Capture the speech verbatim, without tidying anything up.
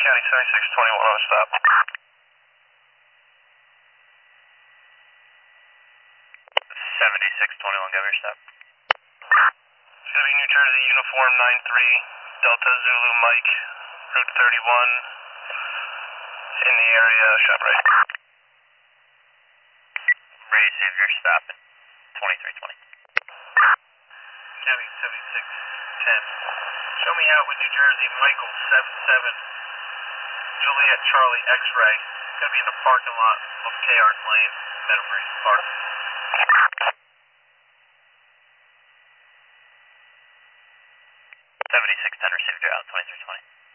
County seventy-six twenty-one on a stop. seventy-six twenty-one, give me your stop. It's going to be New Jersey Uniform nine three, Delta Zulu Mike, Route thirty-one, in the area, shop right. Receive your stop at twenty-three twenty. County seventy-six ten. Show me out with New Jersey Michael seven seven, Juliet Charlie X-Ray. It's going to be in the parking lot of K R's Lane, Meadow Breeze Park. seventy-six ten, received your out, twenty-three twenty.